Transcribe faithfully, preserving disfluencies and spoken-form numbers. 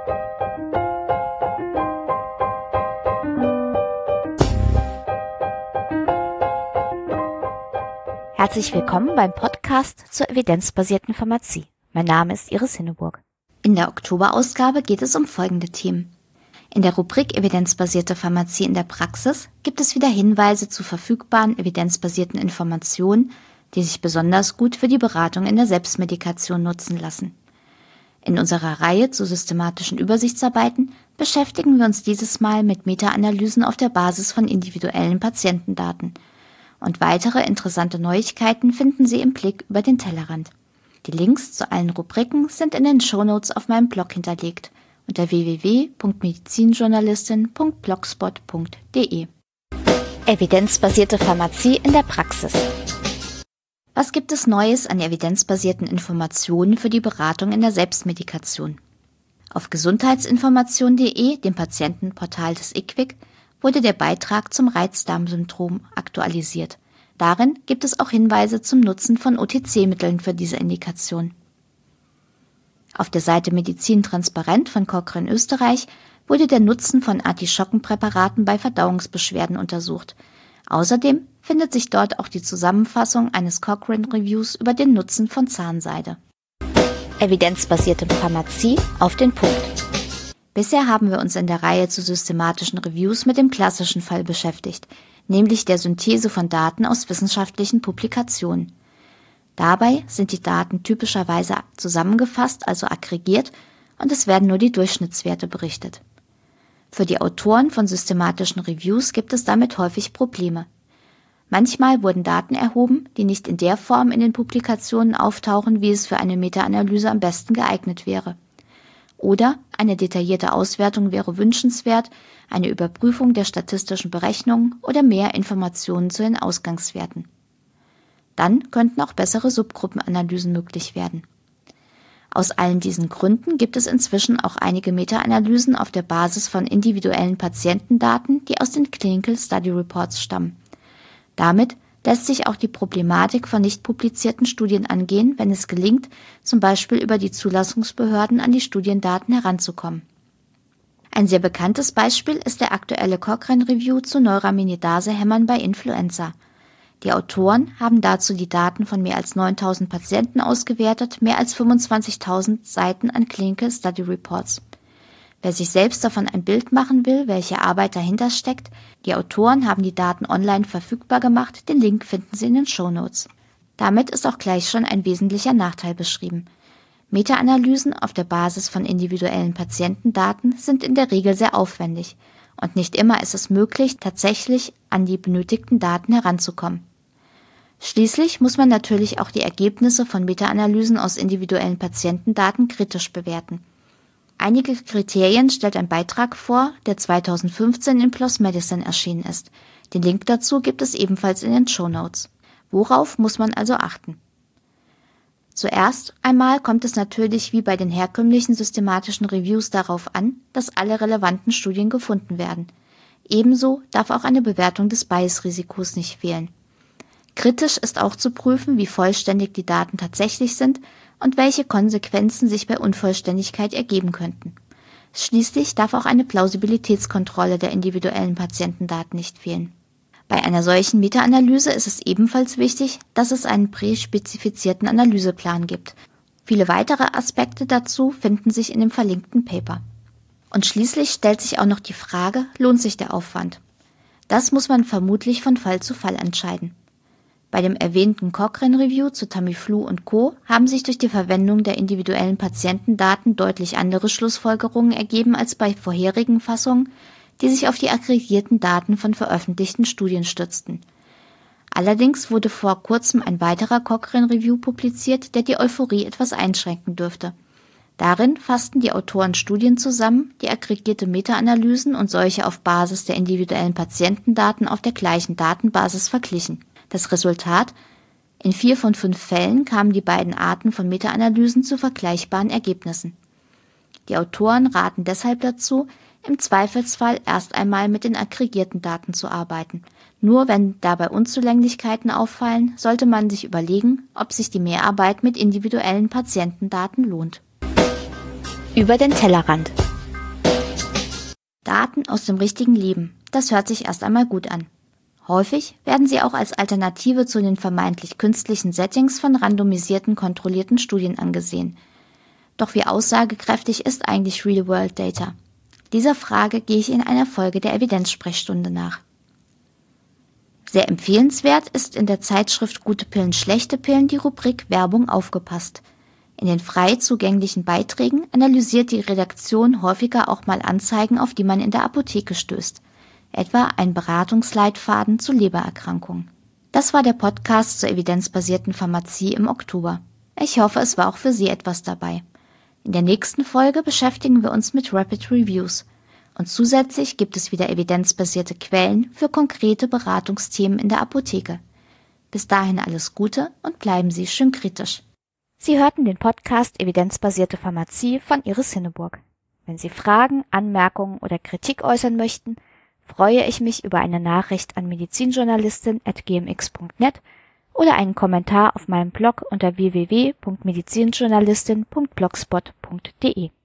Herzlich willkommen beim Podcast zur evidenzbasierten Pharmazie. Mein Name ist Iris Hinneburg. In der Oktoberausgabe geht es um folgende Themen. In der Rubrik Evidenzbasierte Pharmazie in der Praxis gibt es wieder Hinweise zu verfügbaren evidenzbasierten Informationen, die sich besonders gut für die Beratung in der Selbstmedikation nutzen lassen. In unserer Reihe zu systematischen Übersichtsarbeiten beschäftigen wir uns dieses Mal mit Meta-Analysen auf der Basis von individuellen Patientendaten. Und weitere interessante Neuigkeiten finden Sie im Blick über den Tellerrand. Die Links zu allen Rubriken sind in den Shownotes auf meinem Blog hinterlegt unter w w w punkt medizinjournalistin punkt blogspot punkt de. Evidenzbasierte Pharmazie in der Praxis. Was gibt es Neues an evidenzbasierten Informationen für die Beratung in der Selbstmedikation? Auf gesundheitsinformation punkt de, dem Patientenportal des I Q W I C, wurde der Beitrag zum Reizdarmsyndrom aktualisiert. Darin gibt es auch Hinweise zum Nutzen von O T C-Mitteln für diese Indikation. Auf der Seite Medizin transparent von Cochrane Österreich wurde der Nutzen von Antischockenpräparaten bei Verdauungsbeschwerden untersucht. Außerdem findet sich dort auch die Zusammenfassung eines Cochrane-Reviews über den Nutzen von Zahnseide. Evidenzbasierte Pharmazie auf den Punkt. Bisher haben wir uns in der Reihe zu systematischen Reviews mit dem klassischen Fall beschäftigt, nämlich der Synthese von Daten aus wissenschaftlichen Publikationen. Dabei sind die Daten typischerweise zusammengefasst, also aggregiert, und es werden nur die Durchschnittswerte berichtet. Für die Autoren von systematischen Reviews gibt es damit häufig Probleme. Manchmal wurden Daten erhoben, die nicht in der Form in den Publikationen auftauchen, wie es für eine Meta-Analyse am besten geeignet wäre. Oder eine detaillierte Auswertung wäre wünschenswert, eine Überprüfung der statistischen Berechnungen oder mehr Informationen zu den Ausgangswerten. Dann könnten auch bessere Subgruppenanalysen möglich werden. Aus allen diesen Gründen gibt es inzwischen auch einige Meta-Analysen auf der Basis von individuellen Patientendaten, die aus den Clinical Study Reports stammen. Damit lässt sich auch die Problematik von nicht publizierten Studien angehen, wenn es gelingt, zum Beispiel über die Zulassungsbehörden an die Studiendaten heranzukommen. Ein sehr bekanntes Beispiel ist der aktuelle Cochrane-Review zu Neuraminidase-Hämmern bei Influenza. Die Autoren haben dazu die Daten von mehr als neuntausend Patienten ausgewertet, mehr als fünfundzwanzigtausend Seiten an Clinical Study Reports. Wer sich selbst davon ein Bild machen will, welche Arbeit dahinter steckt, die Autoren haben die Daten online verfügbar gemacht, den Link finden Sie in den Shownotes. Damit ist auch gleich schon ein wesentlicher Nachteil beschrieben. Meta-Analysen auf der Basis von individuellen Patientendaten sind in der Regel sehr aufwendig und nicht immer ist es möglich, tatsächlich an die benötigten Daten heranzukommen. Schließlich muss man natürlich auch die Ergebnisse von Meta-Analysen aus individuellen Patientendaten kritisch bewerten. Einige Kriterien stellt ein Beitrag vor, der zweitausendfünfzehn in P L O S Medicine erschienen ist. Den Link dazu gibt es ebenfalls in den Shownotes. Worauf muss man also achten? Zuerst einmal kommt es natürlich wie bei den herkömmlichen systematischen Reviews darauf an, dass alle relevanten Studien gefunden werden. Ebenso darf auch eine Bewertung des Bias-Risikos nicht fehlen. Kritisch ist auch zu prüfen, wie vollständig die Daten tatsächlich sind und welche Konsequenzen sich bei Unvollständigkeit ergeben könnten. Schließlich darf auch eine Plausibilitätskontrolle der individuellen Patientendaten nicht fehlen. Bei einer solchen Meta-Analyse ist es ebenfalls wichtig, dass es einen präspezifizierten Analyseplan gibt. Viele weitere Aspekte dazu finden sich in dem verlinkten Paper. Und schließlich stellt sich auch noch die Frage, lohnt sich der Aufwand? Das muss man vermutlich von Fall zu Fall entscheiden. Bei dem erwähnten Cochrane-Review zu Tamiflu und Co. haben sich durch die Verwendung der individuellen Patientendaten deutlich andere Schlussfolgerungen ergeben als bei vorherigen Fassungen, die sich auf die aggregierten Daten von veröffentlichten Studien stützten. Allerdings wurde vor kurzem ein weiterer Cochrane-Review publiziert, der die Euphorie etwas einschränken dürfte. Darin fassten die Autoren Studien zusammen, die aggregierte Meta-Analysen und solche auf Basis der individuellen Patientendaten auf der gleichen Datenbasis verglichen. Das Resultat: In vier von fünf Fällen kamen die beiden Arten von Meta-Analysen zu vergleichbaren Ergebnissen. Die Autoren raten deshalb dazu, im Zweifelsfall erst einmal mit den aggregierten Daten zu arbeiten. Nur wenn dabei Unzulänglichkeiten auffallen, sollte man sich überlegen, ob sich die Mehrarbeit mit individuellen Patientendaten lohnt. Über den Tellerrand. Daten aus dem richtigen Leben, das hört sich erst einmal gut an. Häufig werden sie auch als Alternative zu den vermeintlich künstlichen Settings von randomisierten, kontrollierten Studien angesehen. Doch wie aussagekräftig ist eigentlich Real-World-Data? Dieser Frage gehe ich in einer Folge der Evidenzsprechstunde nach. Sehr empfehlenswert ist in der Zeitschrift Gute Pillen, schlechte Pillen die Rubrik Werbung aufgepasst. In den frei zugänglichen Beiträgen analysiert die Redaktion häufiger auch mal Anzeigen, auf die man in der Apotheke stößt. Etwa ein Beratungsleitfaden zu Lebererkrankungen. Das war der Podcast zur evidenzbasierten Pharmazie im Oktober. Ich hoffe, es war auch für Sie etwas dabei. In der nächsten Folge beschäftigen wir uns mit Rapid Reviews. Und zusätzlich gibt es wieder evidenzbasierte Quellen für konkrete Beratungsthemen in der Apotheke. Bis dahin alles Gute und bleiben Sie schön kritisch. Sie hörten den Podcast Evidenzbasierte Pharmazie von Iris Hinneburg. Wenn Sie Fragen, Anmerkungen oder Kritik äußern möchten, freue ich mich über eine Nachricht an medizinjournalistin at g m x punkt net oder einen Kommentar auf meinem Blog unter w w w punkt medizinjournalistin punkt blogspot punkt de.